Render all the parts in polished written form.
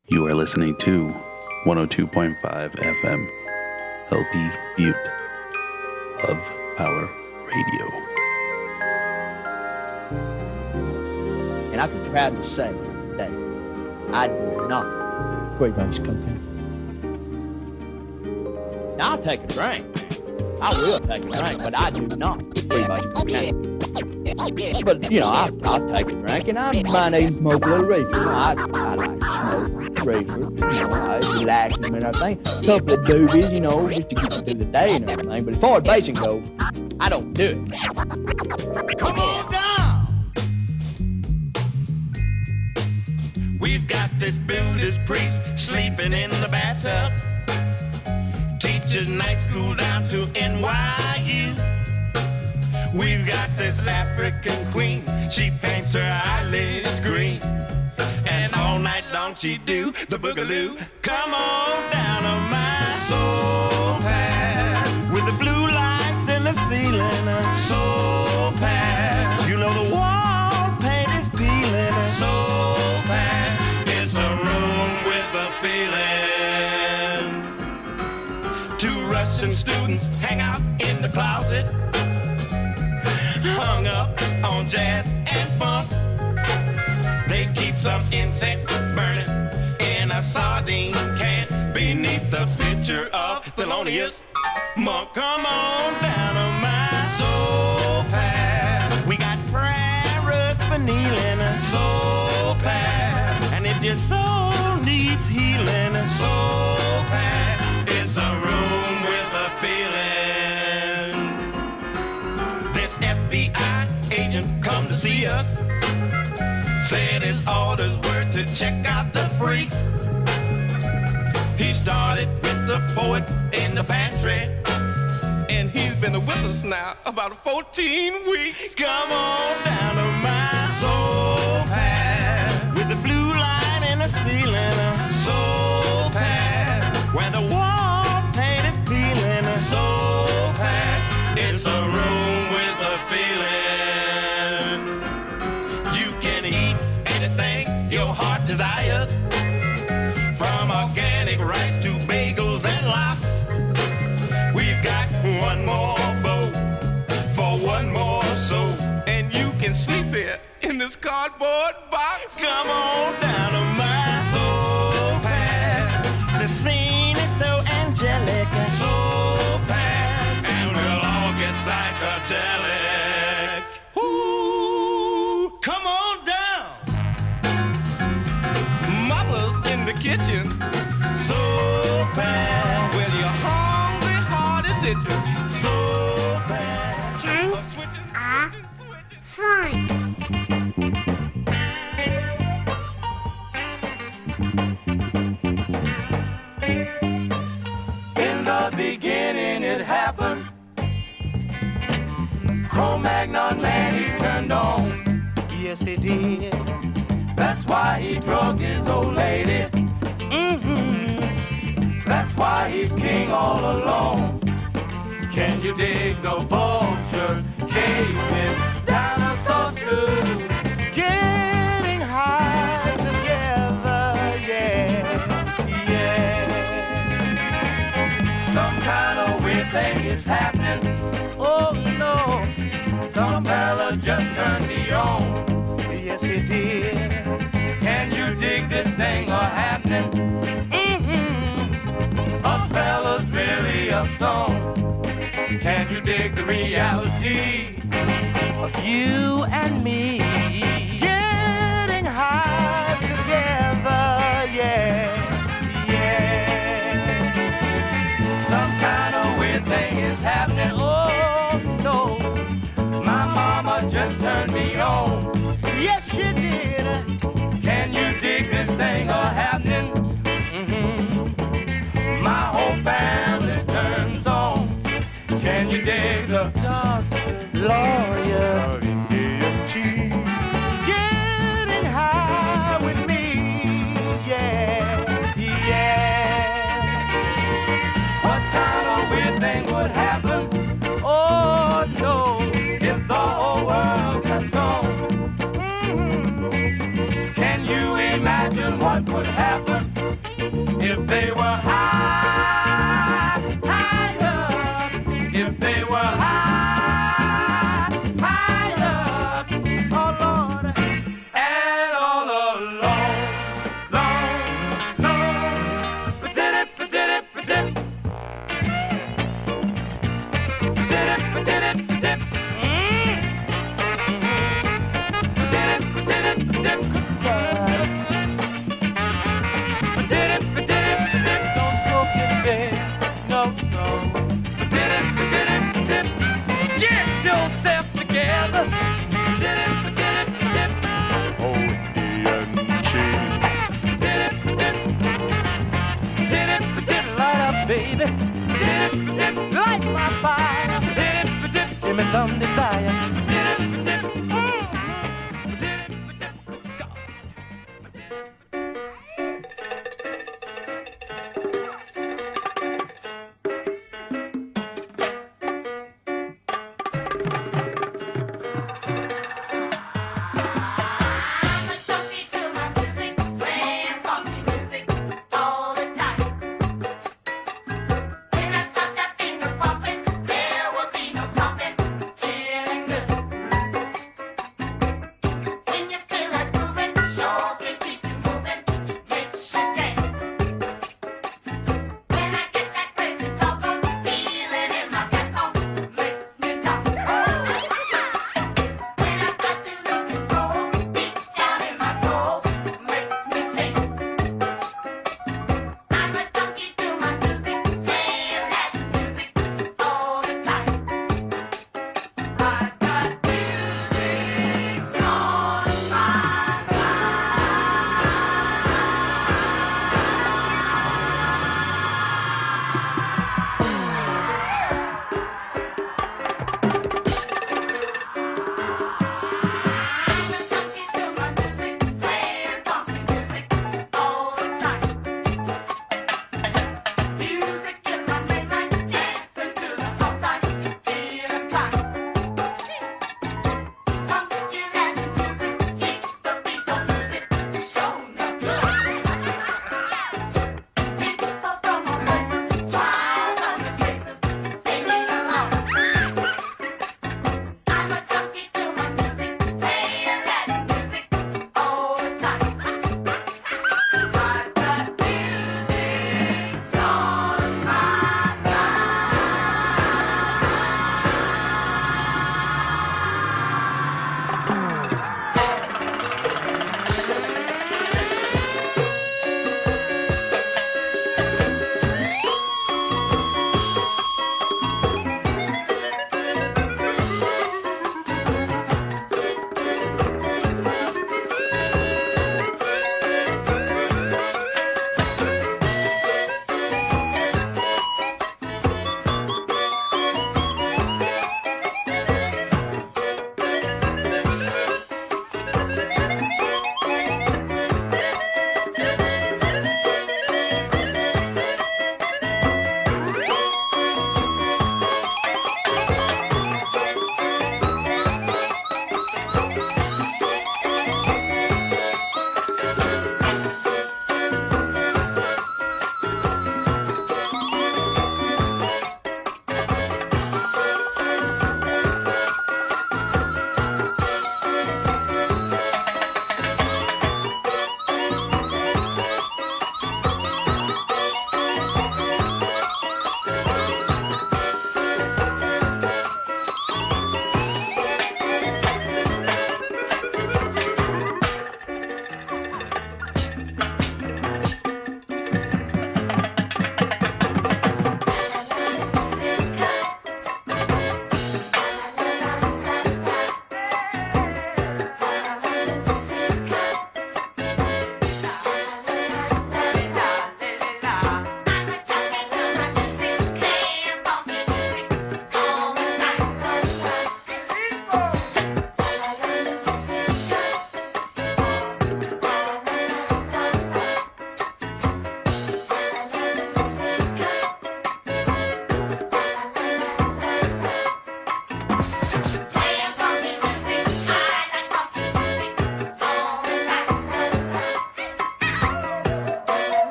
You are listening to 102.5 FM LP Butte Love Power Radio. And I can proudly say that I do not freebase cocaine. Now, I'll take a drink. I will take a drink, but I do not freebase cocaine. But, I'll take a drink, and I might even smoke a little reefer. I like to smoke reefer. I relax them and everything. A couple of doobies, just to get you through the day and everything. But as far as basing goes, I don't do it. Come on down! We've got this Buddhist priest sleeping in the bathtub. Teaches night school down to NYU. We've got this African queen, she paints her eyelids green. And all night long she do the boogaloo. Come on down to my soul path, with the blue lights in the ceiling. Soul path, you know the wall paint is peeling. Soul path, it's a room with a feeling. Two Russian students hang out in the closet, hung up on jazz and funk. They keep some incense burning in a sardine can beneath the picture of Thelonious Monk. Come on down to my soul path. We got prayer rugs for kneeling. Soul path. And if your soul needs healing, soul path. It's a room with a feeling. This FBI agent come to see us. Said his orders were to check out the freaks. He started with the poet in the pantry, and he's been with us now about 14 weeks. Come on down to my soul path, with the blue line in the ceiling. Soul path, where the wall paint is peeling. Soul path, it's a room with a feeling. You can eat anything your heart desires, from organic rice to bagels and lox. We've got one more bowl for one more soul, and you can sleep here in this cardboard box. Come on down to my soul path. The scene is so angelic. Soul path, and we'll all get psychedelic. Ooh, come on down. Mother's in the kitchen. Soul path. Well, your hungry heart is itching. Soul path. Turn fun. In the beginning it happened. Cro-Magnon man he turned on. Yes he did. That's why he drug his old lady. That's why he's king all alone. Can you dig the vultures, cavemen, dinosaurs too? Getting high together, yeah. Some kind of weird thing is happening. Oh no, some fella just turned me on. Yes he did. Can you dig this thing a happening? Us fellas really a stone. Can you dig the reality of you and me getting high together? Yeah. Some kind of weird thing is happening. Oh no, my mama just turned me on. Yes, she did. Can you dig this thing a happening? My whole family turns on. Can you dig the doctor's lawyer? Indian chief getting high with me, yeah. What kind of weird thing would happen? Oh no, if the whole world got on. Can you imagine what would happen? If they were high, high up, if they were high, high up, oh Lord, and all alone, long, long, ba-did-it, ba-did-it, ba-dip, ba-did-it, ba-did-it, ba-dip, ba-did-it, ba-did-it, ba-dip, don't smoke in bed, no, no. Get yourself together. Oh, Indian chief. Light up, baby. Light my fire. Give me some desire. There will be no pumping, feeling good.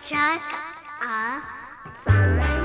Chuck a fun.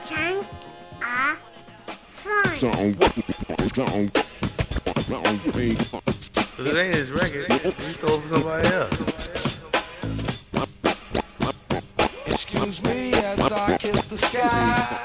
Chang are fun. Cause it ain't his record. He stole it from somebody else. Excuse me as I kiss the sky.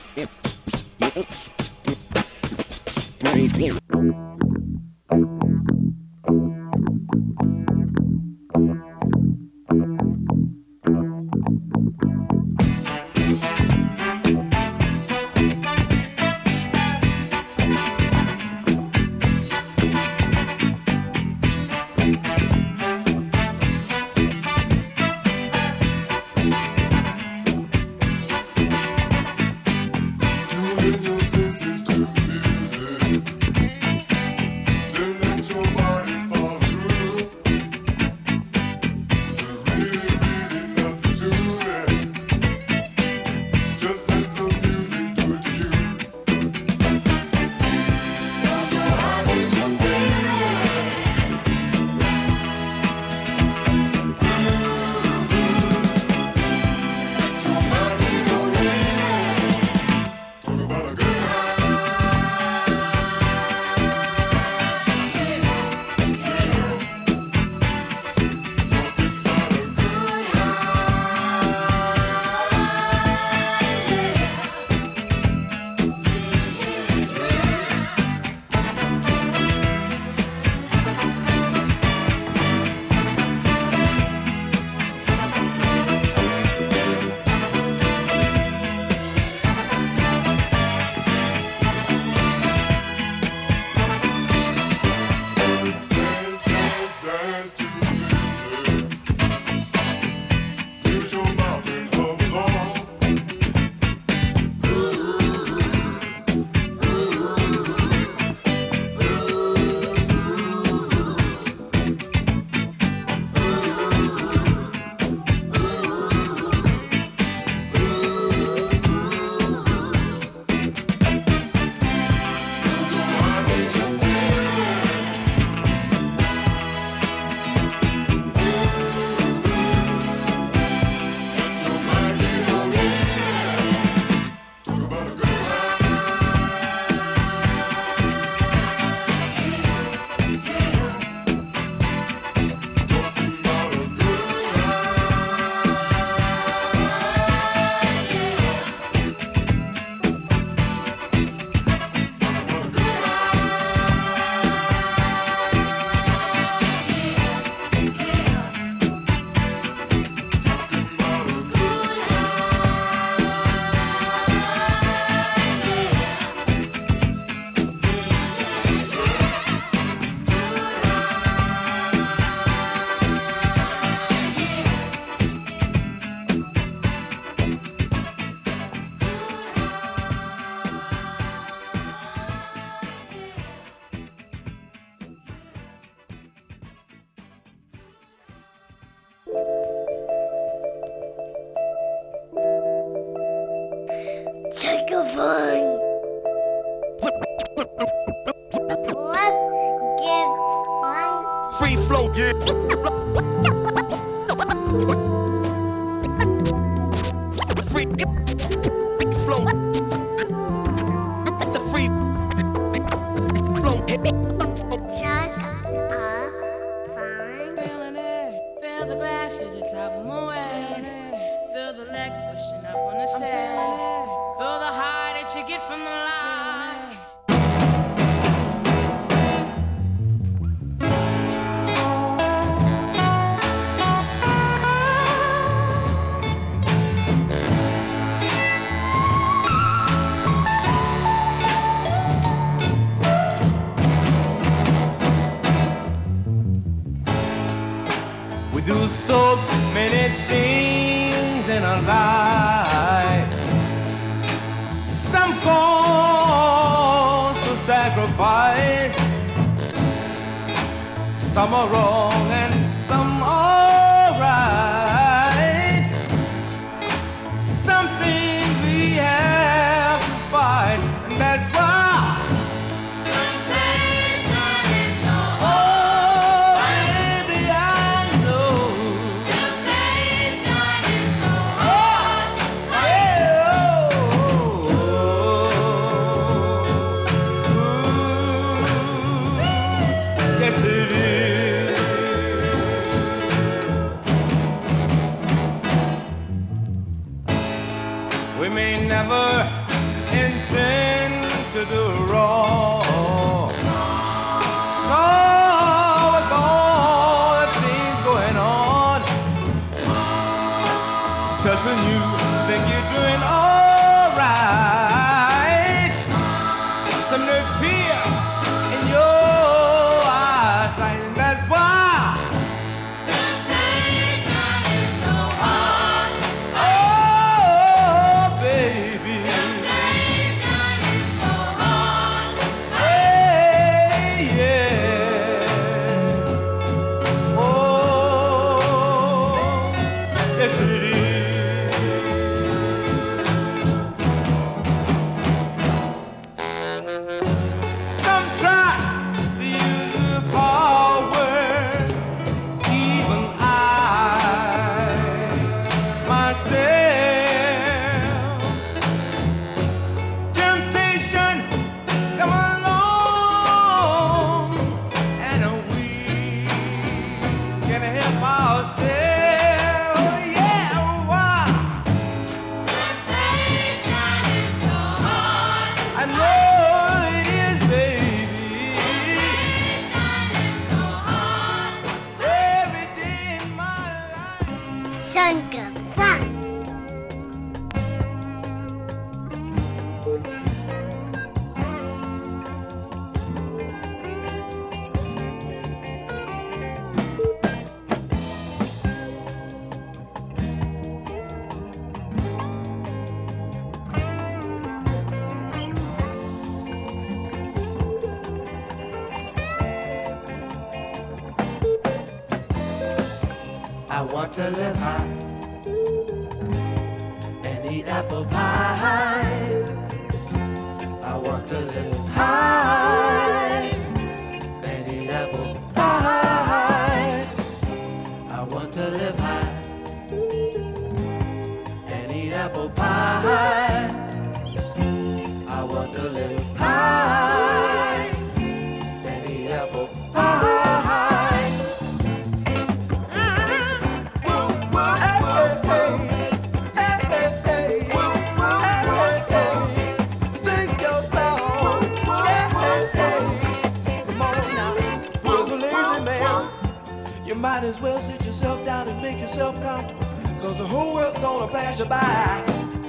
Checkaphone. Let's get fun. Free flow, yeah. Free flow. The free flow. Just a fun. Feeling it. Feel the glass at the top of my way. Feel the legs pushing up on the sand. Feel the high that you get from the line. We do so many things in our life. Some cause for sacrifice. Some are wrong and some are right. Some things we have to fight, and that's why. Oh, want to live high and eat apple pie. I want to live high and eat apple pie. I want to live high and eat apple pie. I want to live high and eat apple pie. Might as well sit yourself down and make yourself comfortable, cause the whole world's gonna pass you by.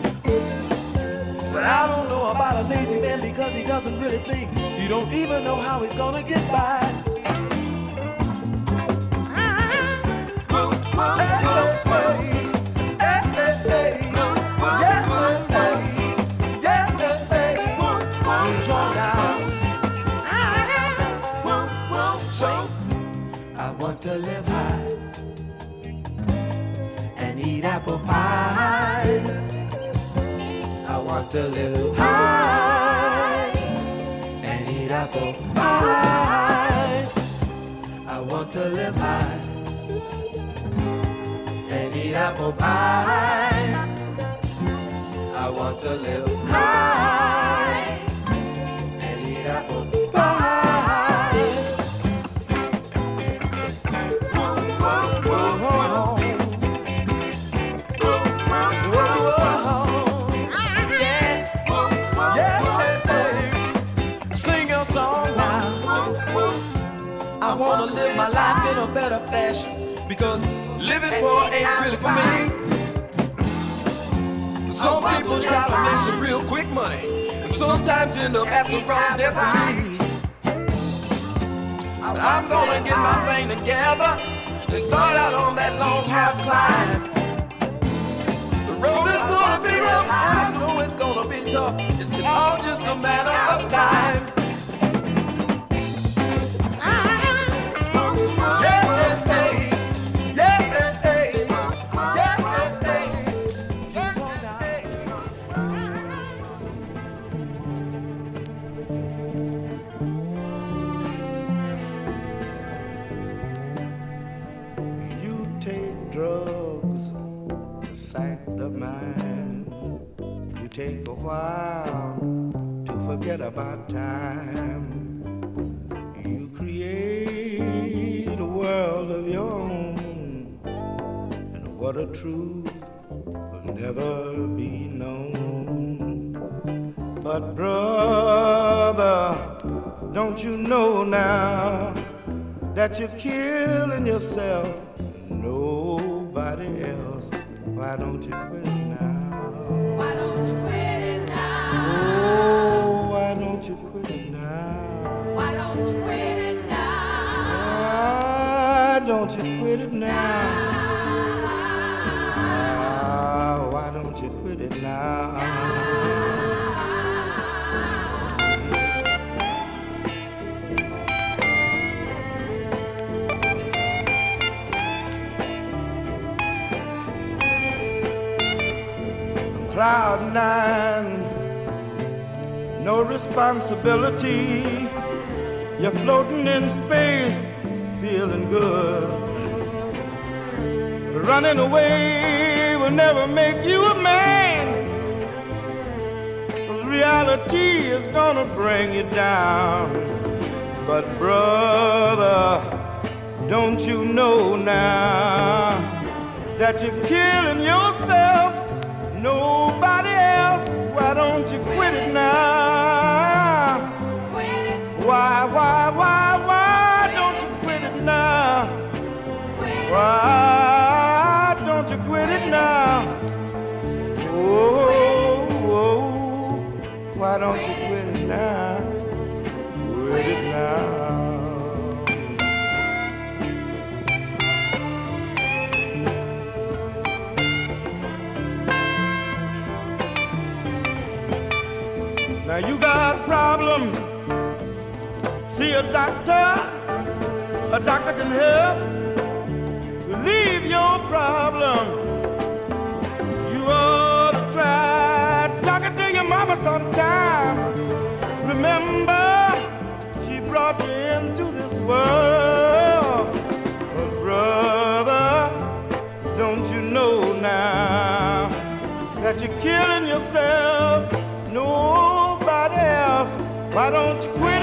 But I don't know about a lazy man, because he doesn't really think. He don't even know how he's gonna get by. To live high and eat apple pie. I want to live high and eat apple pie. I want to live high and eat apple pie. I want to live high and eat apple pie. I wanna live my life in a better fashion, because living poor ain't really for me. Some people try to make some real quick money, and sometimes end up at the wrong destiny. But I'm gonna get my thing together and start out on that long hard climb. The road is gonna be rough, I know it's gonna be tough. It's all just a matter of time. Take a while to forget about time. You create a world of your own, and what a truth will never be known. But brother, don't you know now that you're killing yourself and nobody else? Why don't you quit now? Why don't you quit it now? Oh, why don't you quit it now? Why don't you quit it now? Why don't you quit it now? Why don't you quit it now? Cloud nine, no responsibility. You're floating in space, feeling good. Running away will never make you a man, 'cause reality is gonna bring you down. But brother, don't you know now that you're killing yourself? Nobody else, why don't you quit it now? Quit it. Why don't you quit it now? Why don't you quit it now? Oh, why don't you quit it now? Quit it now. Now you got a problem, see a doctor can help relieve your problem, you ought to try talking to your mama sometime. Remember, she brought you into this world. But brother, don't you know now that you're killing yourself, nobody else? Why don't you quit?